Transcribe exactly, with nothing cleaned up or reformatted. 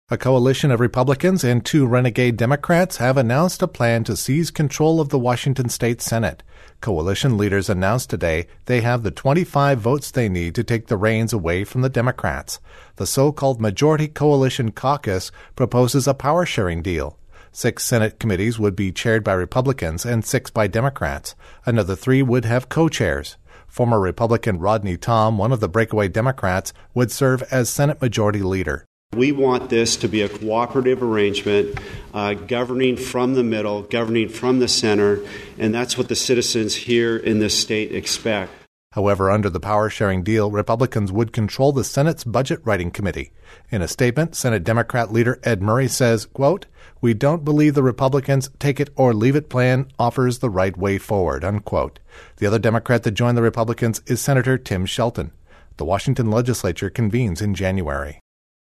A coalition of Republicans and two renegade Democrats have announced a plan to seize control of the Washington State Senate. Coalition leaders announced today they have the twenty-five votes they need to take the reins away from the Democrats. The so-called Majority Coalition Caucus proposes a power-sharing deal. Six Senate committees would be chaired by Republicans and six by Democrats. Another three would have co-chairs. Former Republican Rodney Tom, one of the breakaway Democrats, would serve as Senate Majority Leader. We want this to be a cooperative arrangement, uh, governing from the middle, governing from the center, and that's what the citizens here in this state expect. However, under the power-sharing deal, Republicans would control the Senate's Budget Writing Committee. In a statement, Senate Democrat leader Ed Murray says, quote, "We don't believe the Republicans' take-it-or-leave-it plan offers the right way forward," unquote. The other Democrat that joined the Republicans is Senator Tim Shelton. The Washington legislature convenes in January.